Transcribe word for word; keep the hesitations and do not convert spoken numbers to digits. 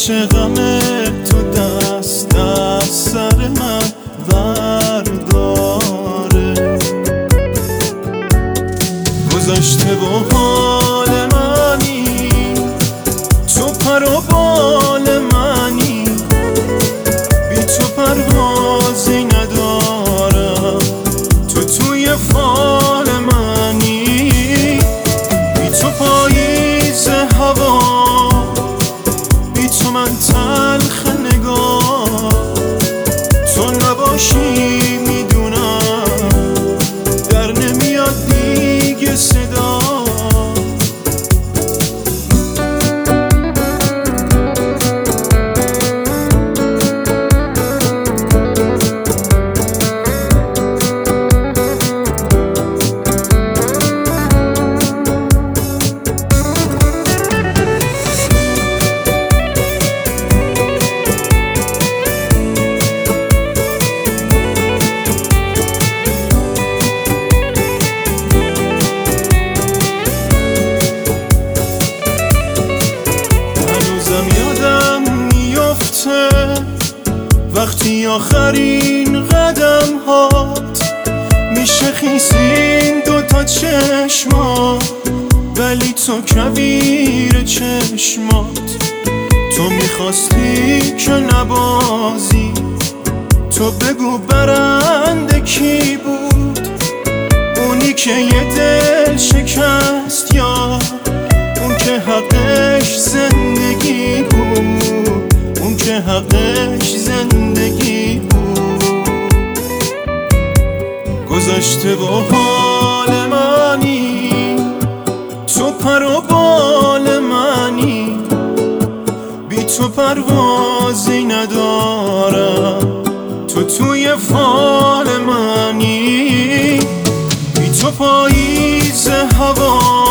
چه غم تو دست از سر من برداره. گذشته و حال منی، تو پر و بال منی، بی تو پروازی ندارم. تو توی فال منی، بی تو پاییز هوا، بی تو من تلخ نگاه. تو نباشی میدونم در نمیاد دیگه صدا. وقتی آخرین قدم هات میشه خیسین دوتا چشمات، ولی تو کویر چشمات. تو میخواستی که نبازی، تو بگو برنده کی بود؟ اونی که یه دل شکست یا اون که حقش زندگی بود؟ اون که حقش زندگی بود. گذشته و حال منی، تو پر و بال منی، بی تو پروازی ندارم. تو توی فال منی، بی تو پاییز هوا،